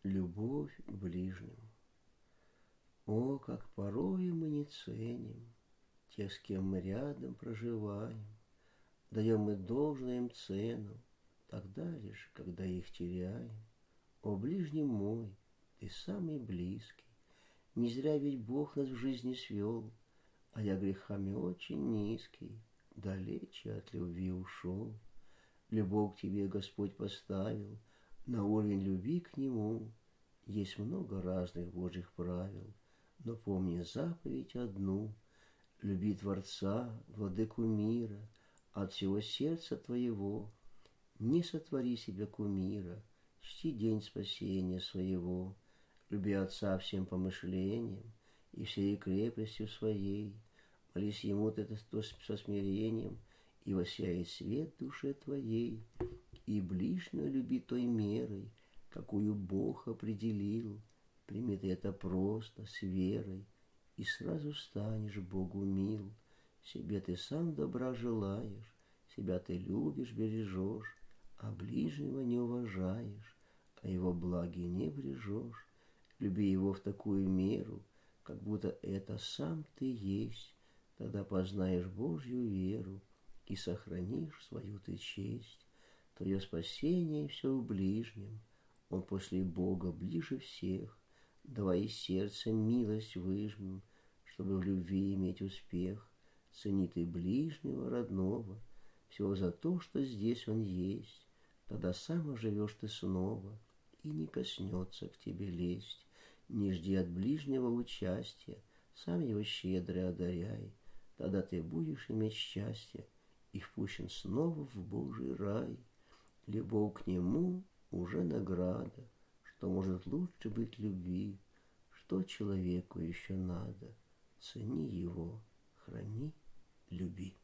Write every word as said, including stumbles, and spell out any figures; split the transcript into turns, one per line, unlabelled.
Любовь к ближнему. О, как порою мы не ценим тех, с кем мы рядом проживаем, даем мы должную им цену тогда лишь, когда их теряем. О, ближний мой, ты самый близкий, не зря ведь Бог нас в жизни свел, а я грехами очень низкий, далече от любви ушел. Любовь к тебе Господь поставил на уровень любви к Нему. Есть много разных Божьих правил, но помни заповедь одну: люби Творца, владыку мира, от всего сердца твоего. Не сотвори себе кумира, чти день спасения своего. Люби Отца всем помышлением и всей крепостью своей. Молись Ему ты со смирением, и воссияет свет душе твоей. И ближнего люби той мерой, какую Бог определил. Прими ты это просто, с верой, и сразу станешь Богу мил. Себе ты сам добра желаешь, себя ты любишь, бережешь, а ближнего не уважаешь, а его благи не брежешь. Люби его в такую меру, как будто это сам ты есть. Тогда познаешь Божью веру и сохранишь свою ты честь. Твое спасение все в ближнем, он после Бога ближе всех. Давай из сердца милость выжмем, чтобы в любви иметь успех. Цени ты ближнего родного всего за то, что здесь он есть. Тогда сам оживешь ты снова, и не коснется к тебе лесть. Не жди от ближнего участия, сам его щедро одаряй. Тогда ты будешь иметь счастье и впущен снова в Божий рай. Любовь к нему уже награда. Что может лучше быть любви? Что человеку еще надо? Цени его, храни, люби.